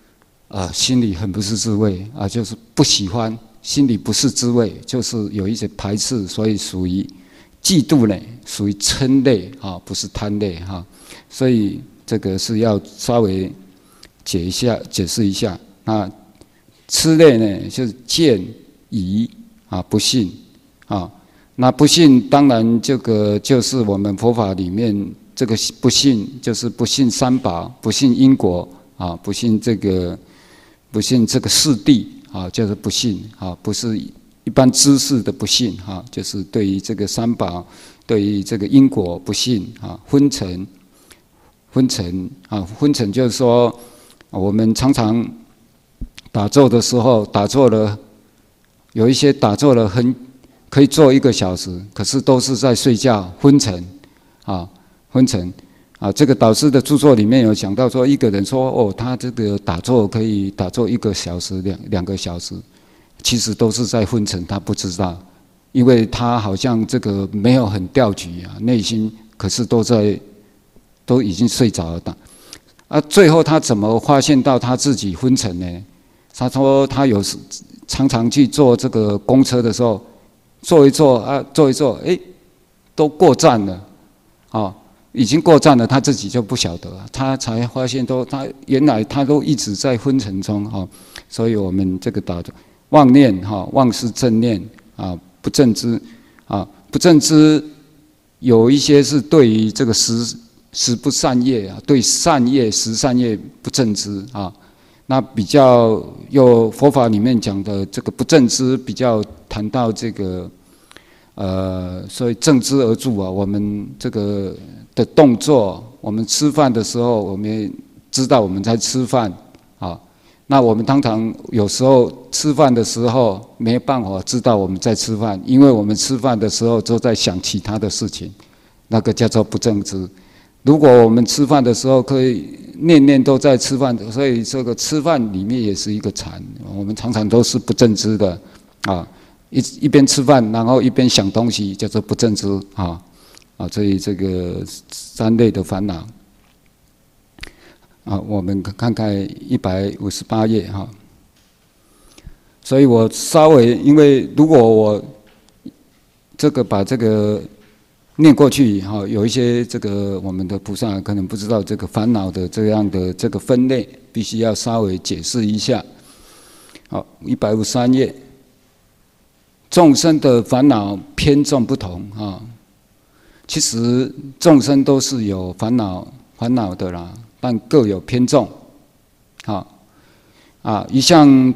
啊，心里很不是滋味啊，就是不喜欢，心里不是滋味，就是有一些排斥，所以属于嫉妒类，属于嗔类啊，不是贪类哈。所以这个是要稍微解一下，解释一下。那痴类呢，就是见疑啊，不信啊。那不信，当然这个就是我们佛法里面这个不信，就是不信三宝，不信因果啊，不信这个，不信这个四谛啊，就是不信啊，不是一般知识的不信啊，就是对于这个三宝，对于这个因果不信啊，昏沉，昏沉啊，昏沉就是说，我们常常打坐的时候打坐了，有一些打坐了很。可以坐一个小时，可是都是在睡觉，昏沉，啊，昏沉，啊，这个导师的著作里面有讲到说，一个人说，哦，他这个打坐可以打坐一个小时、两两个小时，其实都是在昏沉，他不知道，因为他好像这个没有很调举啊，内心可是都在，都已经睡着了。啊，最后他怎么发现到他自己昏沉呢？他说他有时常常去坐这个公车的时候。坐一坐啊，坐一坐，哎，都过站了，啊，已经过站了，他自己就不晓得，他才发现都他原来他都一直在昏沉中哈，所以我们这个打妄念哈，妄是正念啊，不正知啊，不正知有一些是对于这个十十不善业啊，对善业十善业不正知啊。那比较有佛法里面讲的这个不正知，比较谈到这个，呃，所以正知而住啊。我们这个的动作，我们吃饭的时候，我们也知道我们在吃饭啊。那我们常常有时候吃饭的时候没办法知道我们在吃饭，因为我们吃饭的时候都在想其他的事情，那个叫做不正知。如果我们吃饭的时候可以念念都在吃饭，所以这个吃饭里面也是一个禅。我们常常都是不正知的，啊，一一边吃饭，然后一边想东西，叫做不正知啊啊。所以这个三类的烦恼啊，我们看看一百五十八页哈。所以我稍微，因为如果我这个把这个。念过去哈，有一些这个我们的菩萨可能不知道这个烦恼的这样的这个分类，必须要稍微解释一下。好，一百五十三页，众生的烦恼偏重不同啊。其实众生都是有烦恼烦恼的啦，但各有偏重。好啊，一项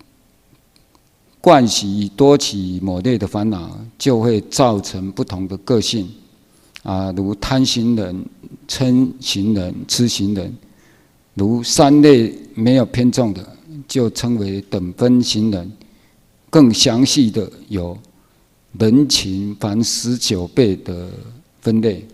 惯习多起某类的烦恼，就会造成不同的个性啊，如贪行人、嗔行人、痴行人。如三类没有偏重的，就称为等分行人。更详细的有人情凡十九倍的分类。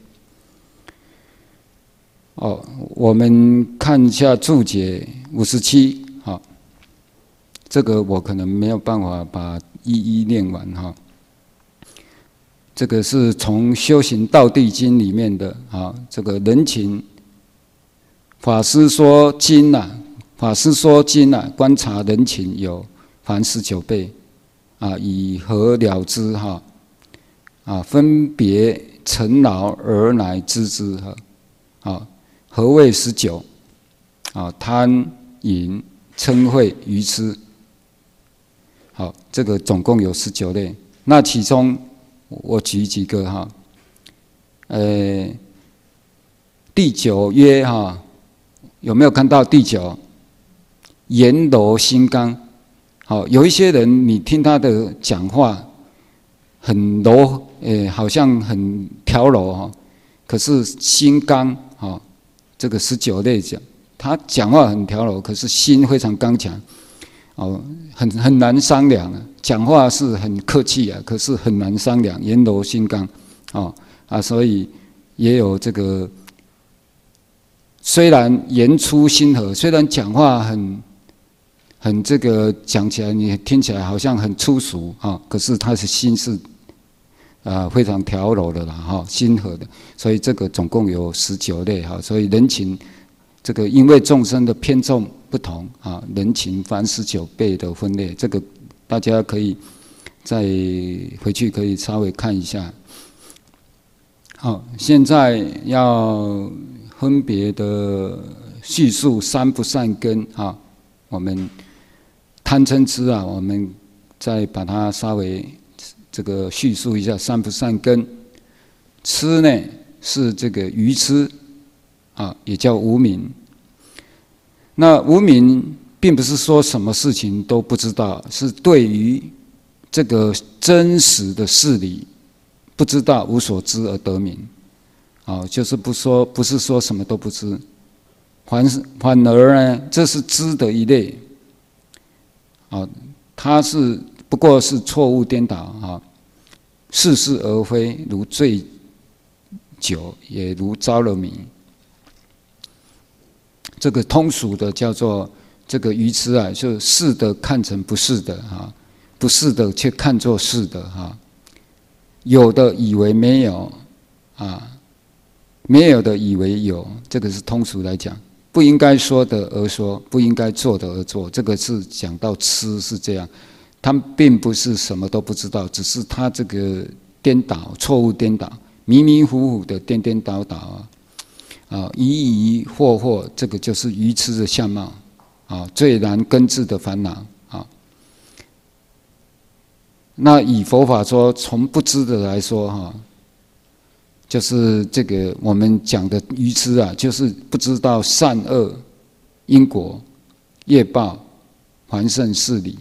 哦，我们看一下注解五十七。这个我可能没有办法把一一念完哈。这个是从《修行道地经》里面的啊，这个人情法师说经呐、啊，法师说经呐、啊，观察人情有凡十九倍啊，以何了之哈？啊，分别尘劳而乃知之哈。啊，何谓十九？啊，贪、淫、嗔恚、愚痴。好，这个总共有十九类。那其中我举几个哈，呃，第九曰哈，有没有看到第九？言柔心刚。好，有一些人你听他的讲话很柔，诶，好像很调柔哈，可是心刚哈，这个十九类讲，他讲话很调柔，可是心非常刚强。哦，很很难商量啊！讲话是很客气啊，可是很难商量，言柔心刚，哦啊，所以也有这个，虽然言出心和，虽然讲话很很这个讲起来你听起来好像很粗俗啊，可是他的心是啊非常调柔的啦，哈，心和的，所以这个总共有十九类哈，所以人情这个因为众生的偏重不同啊，人情凡十九辈的分类，这个大家可以再回去可以稍微看一下。好，现在要分别的叙述三不善根啊，我们贪嗔痴啊，我们再把它稍微这个叙述一下三不善根。痴呢是这个愚痴啊，也叫无明。那无明并不是说什么事情都不知道，是对于这个真实的事理不知道、无所知而得名。啊，就是不说，不是说什么都不知，反反而呢，这是知的一类。啊，它是不过是错误颠倒啊，似是而非，如醉酒，也如着了迷。这个通俗的叫做这个愚痴啊，就是是的看成不是的啊，不是的却看作是的啊，有的以为没有啊，没有的以为有，这个是通俗来讲，不应该说的而说，不应该做的而做，这个是讲到痴是这样，他并不是什么都不知道，只是他这个颠倒、错误颠倒、迷迷糊糊的颠颠倒倒啊。啊，疑疑惑惑，这个就是愚痴的相貌，啊，最难根治的烦恼啊。那以佛法说，从不知的来说，哈，就是这个我们讲的愚痴啊，就是不知道善恶、因果、业报、还胜事理。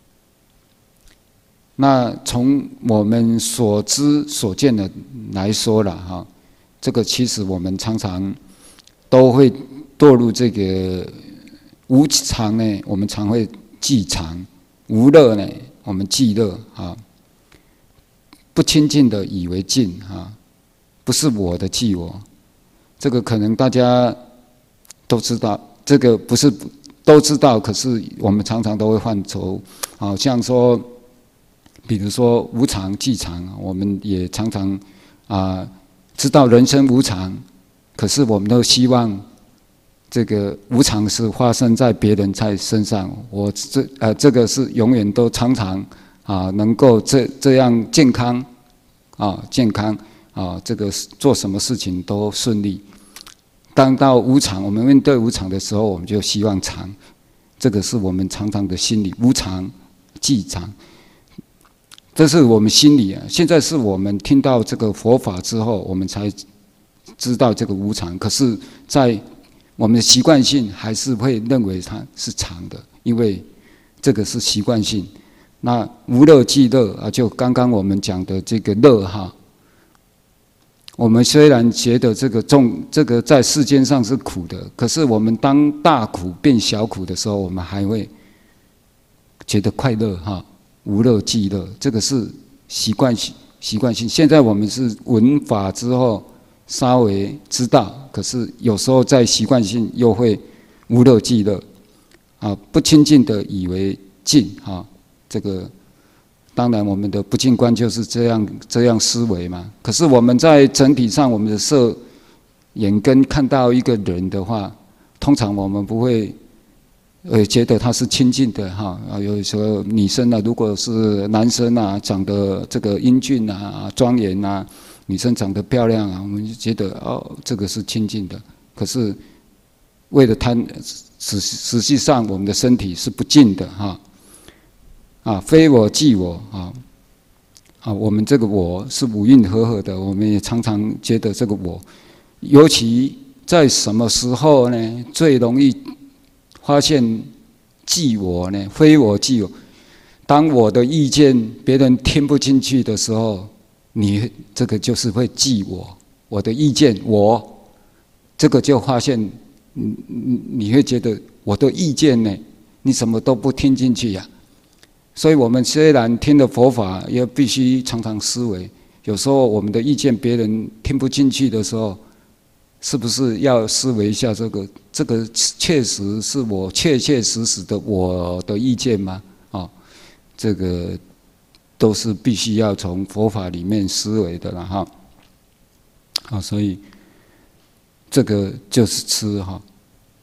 那从我们所知所见的来说了，哈。这个其实我们常常都会堕入这个无常呢，我们常会忌常；无乐呢，我们忌乐啊。不亲近的以为近啊，不是我的忌我，这个可能大家都知道，这个不是都知道，可是我们常常都会犯错，好像说，比如说无常忌常，我们也常常啊。知道人生无常，可是我们都希望这个无常是发生在别人在身上。我这呃这个是永远都常常啊能够这这样健康啊健康啊这个做什么事情都顺利。当到无常，我们面对无常的时候，我们就希望常，这个是我们常常的心理无常忌常。这是我们心里啊，现在是我们听到这个佛法之后，我们才知道这个无常。可是，在我们的习惯性还是会认为它是常的，因为这个是习惯性。那无乐即乐啊，就刚刚我们讲的这个乐哈，我们虽然觉得这个重，这个在世间上是苦的，可是我们当大苦变小苦的时候，我们还会觉得快乐哈。无乐即乐，这个是习惯性。习惯性。现在我们是闻法之后稍微知道，可是有时候在习惯性又会无乐即乐，啊，不亲近的以为近啊，这个当然我们的不净观就是这样这样思维嘛。可是我们在整体上，我们的色眼根看到一个人的话，通常我们不会。呃，觉得他是亲近的哈，啊，有时候女生呢，如果是男生啊，长得这个英俊啊、庄严啊，女生长得漂亮啊，我们就觉得哦，这个是亲近的。可是为了贪，实实际上我们的身体是不净的哈，啊，非我即我啊，啊，我们这个我是五蕴和合的，我们也常常觉得这个我，尤其在什么时候呢，最容易发现即我呢？非我即我。当我的意见别人听不进去的时候，你这个就是会即我。我的意见，我这个就发现，你你会觉得我的意见呢，你什么都不听进去呀、啊。所以我们虽然听了佛法，也必须常常思维。有时候我们的意见别人听不进去的时候，是不是要思维一下这个？这个确实是我确确实实的我的意见吗？啊、哦，这个都是必须要从佛法里面思维的了哈。啊，所以这个就是痴哈。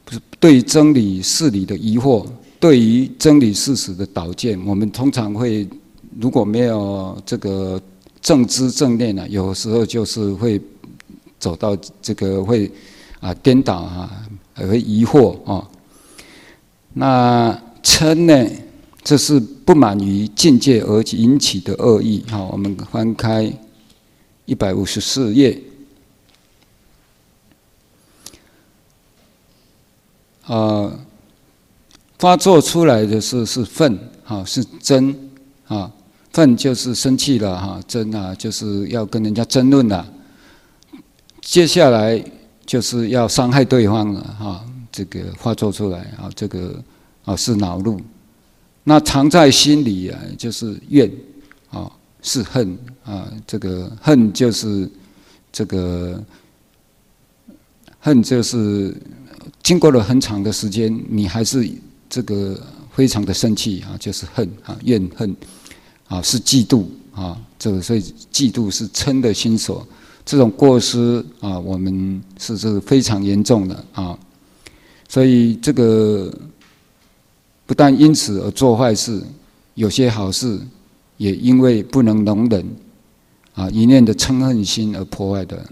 对于真理事理的疑惑，对于真理事实的导见，我们通常会如果没有这个正知正念呢，有时候就是会走到这个会啊颠倒啊，会疑惑啊。那嗔呢，这是不满于境界而引起的恶意。好，我们翻开一百五十四页。呃，发作出来的是是愤，哈，是争，啊，愤就是生气了，哈，争啊就是要跟人家争论了，接下来就是要伤害对方了，哈，这个发作出来啊，这个啊是恼怒，那藏在心里啊就是怨，啊是恨啊，这个恨就是这个恨就是。经过了很长的时间，你还是这个非常的生气啊，就是恨啊，怨恨啊，是嫉妒啊，这个所以嫉妒是嗔的心所，这种过失啊，我们是是非常严重的啊，所以这个不但因此而做坏事，有些好事也因为不能容忍啊一念的嗔恨心而破坏的。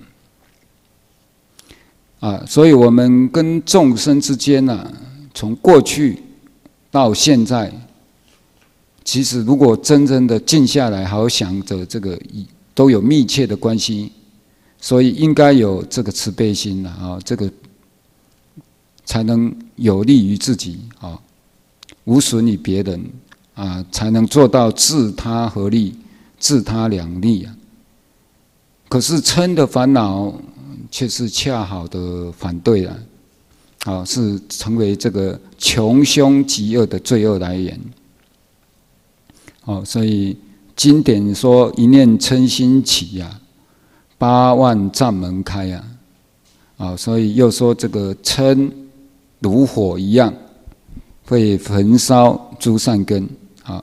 啊，所以我们跟众生之间呢、啊，从过去到现在，其实如果真正的静下来，好好想着这个，都有密切的关系，所以应该有这个慈悲心了啊，这个才能有利于自己啊，无损于别人啊，才能做到自他合利、自他两利啊。可是嗔的烦恼。却是恰好的反对了，啊，是成为这个穷凶极恶的罪恶来源。哦，所以经典说一念嗔心起呀、啊，八万障门开呀、啊，啊，所以又说这个嗔如火一样，会焚烧诸善根。啊，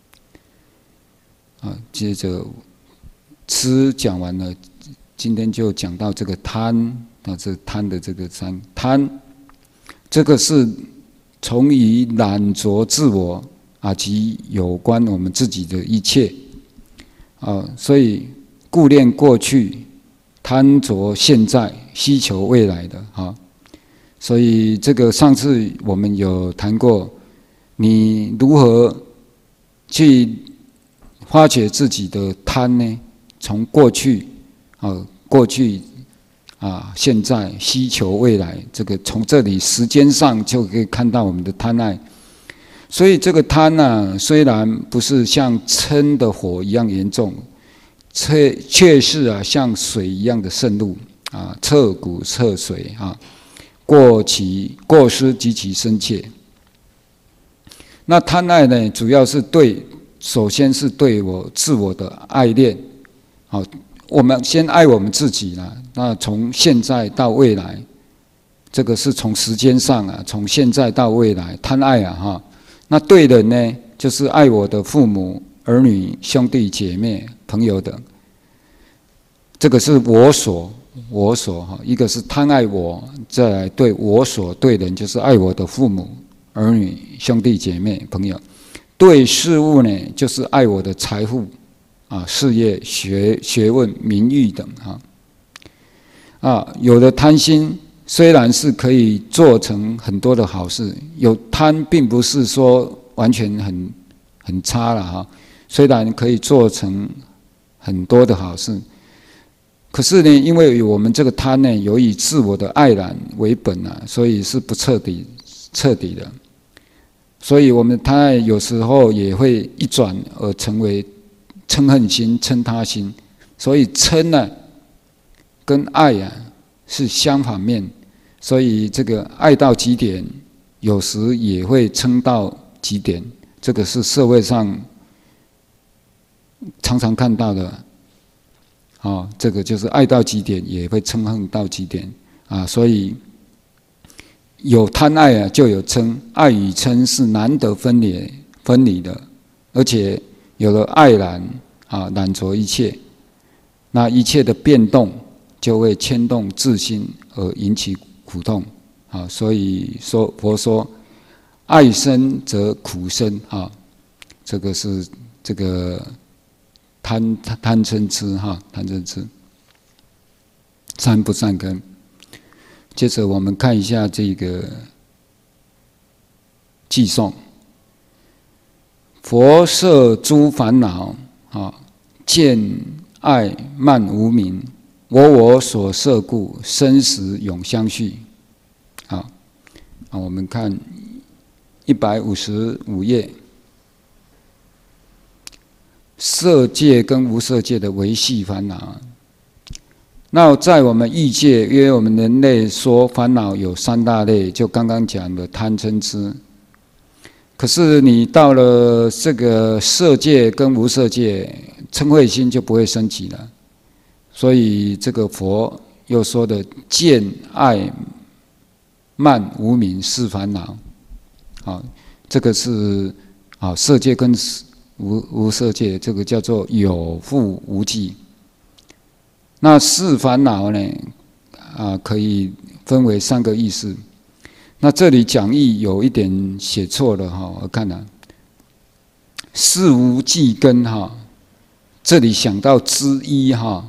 啊，接着吃讲完了。今天就讲到这个贪啊，这贪的这个三贪，这个是从于染着自我啊及有关我们自己的一切啊，所以顾念过去，贪着现在，希求未来的啊。所以这个上次我们有谈过，你如何去发掘自己的贪呢？从过去。啊，过去啊，现在希求未来，这个从这里时间上就可以看到我们的贪爱。所以这个贪呢、啊，虽然不是像嗔的火一样严重，却却是啊像水一样的渗入啊，彻骨彻髓啊，过其过失极其深切。那贪爱呢，主要是对，首先是对我自我的爱恋，好。我们先爱我们自己啦，那从现在到未来，这个是从时间上啊，从现在到未来贪爱啊哈。那对人呢，就是爱我的父母、儿女、兄弟姐妹、朋友等。这个是我所我所哈，一个是贪爱我，再来对我所对人，就是爱我的父母、儿女、兄弟姐妹、朋友。对事物呢，就是爱我的财富。啊，事业、学学问、名誉等啊，啊，有的贪心虽然是可以做成很多的好事，有贪并不是说完全很很差了哈。虽然可以做成很多的好事，可是呢，因为我们这个贪呢，有以自我的爱染为本啊，所以是不彻底、彻底的。所以我们贪爱有时候也会一转而成为。嗔恨心、嗔他心，所以嗔呢，跟爱啊是相反面，所以这个爱到极点，有时也会嗔到极点，这个是社会上常常看到的。啊，这个就是爱到极点，也会嗔恨到极点啊，所以有贪爱啊，就有嗔，爱与嗔是难得分离分离的，而且。有了爱染啊，染着一切，那一切的变动就会牵动自心而引起苦痛啊，所以说佛说，爱生则苦生啊，这个是这个贪贪嗔痴哈，贪嗔痴，三不善根。接着我们看一下这个偈颂：佛摄诸烦恼啊，见爱慢无明，我我所摄故，生死永相续。啊，啊，我们看一百五十五页，色界跟无色界的维系烦恼。那在我们欲界，因为我们人类说烦恼有三大类，就刚刚讲的贪嗔痴。可是你到了这个色界跟无色界，嗔恚心就不会升起了。所以这个佛又说的见爱慢无明是烦恼。好，这个是啊色界跟无无色界，这个叫做有覆无记。那是烦恼呢？啊，可以分为三个意思。那这里讲义有一点写错了哈，我看了，是无记根哈，这里想到之一哈，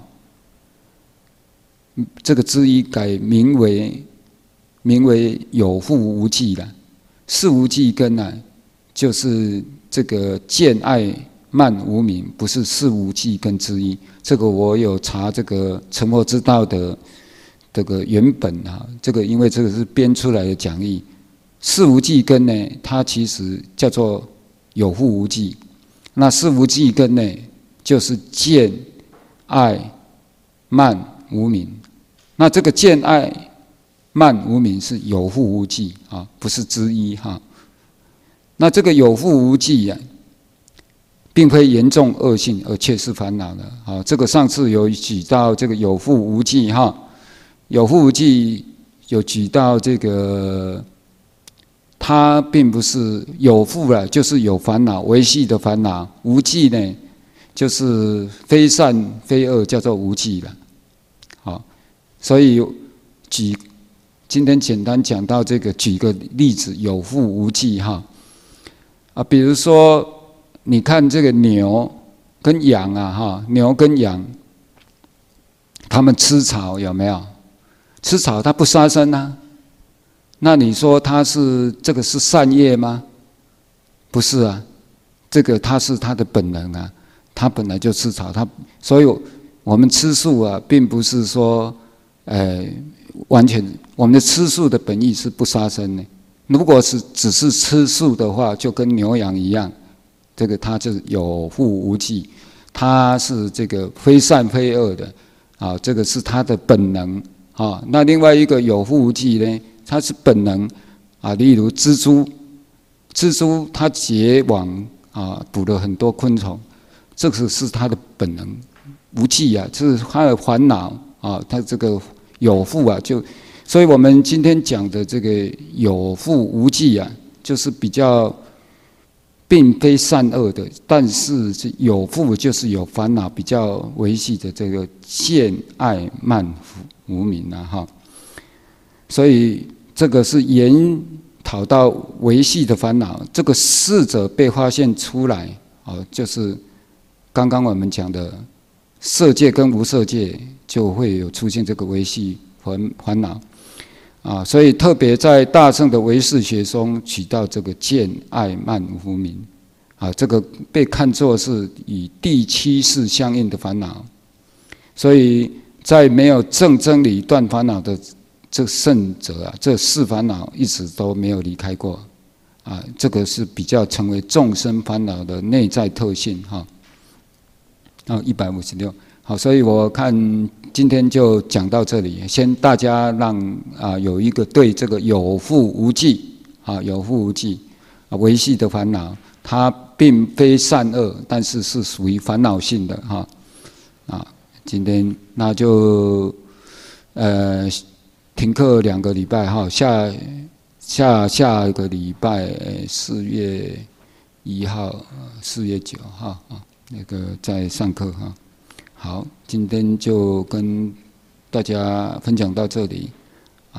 这个之一改名为名为有覆无记了。是无记根呢，就是这个见爱慢无明，不是是无记根之一。这个我有查这个成佛之道的这个原本啊，这个因为这个是编出来的讲义。是无记根呢，它其实叫做有覆无记。那是无记根呢，就是见爱慢无明。那这个见爱慢无明是有覆无记啊，不是之一哈。那这个有覆无记呀、啊，并非严重恶性，而却是烦恼的。好，这个上次有举到这个有覆无记哈，有覆无记有举到这个，它并不是有覆了，就是有烦恼，维系的烦恼；无记呢，就是非善非恶，叫做无记了。好，所以举今天简单讲到这个，举个例子，有覆无记哈啊，比如说。你看这个牛跟羊啊，哈，牛跟羊，他们吃草有没有？吃草它不杀生啊，那你说它是这个是善业吗？不是啊，这个它是它的本能啊，它本来就吃草，它所以我们吃素啊，并不是说，呃，完全我们的吃素的本意是不杀生的。如果是只是吃素的话，就跟牛羊一样。这个它就是有覆无记，它是这个非善非恶的，啊，这个是它的本能啊。那另外一个有覆无记呢，它是本能啊，例如蜘蛛，蜘蛛它结网啊，捕了很多昆虫，这个是它的本能，无记啊，这是它的烦恼啊，它这个有覆啊，就，所以我们今天讲的这个有覆无记啊，就是比较。并非善恶的，但是有覆就是有烦恼，比较维系的这个见爱慢无明啊哈，所以这个是研讨到维系的烦恼，这个四者被发现出来哦，就是刚刚我们讲的色界跟无色界就会有出现这个维系烦烦恼。啊，所以特别在大乘的唯识学中取到这个见爱慢无明，啊，这个被看作是与第七识相应的烦恼，所以在没有正真理断烦恼的这圣者啊，这四烦恼一直都没有离开过，啊，这个是比较成为众生烦恼的内在特性哈。啊，一百五十六。好，所以我看今天就讲到这里，先大家让啊有一个对这个有覆无记啊有覆无记啊维系的烦恼，它并非善恶，但是是属于烦恼性的哈啊。今天那就呃停课两个礼拜哈，下下下个礼拜四月一号、四月九号啊那个在上课哈。好，今天就跟大家分享到这里，啊，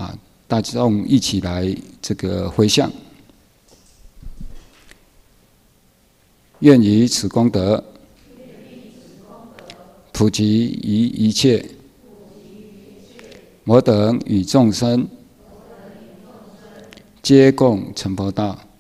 大众一起来这个回向，愿以此功德，普及于一切我等与众生，皆共成佛道。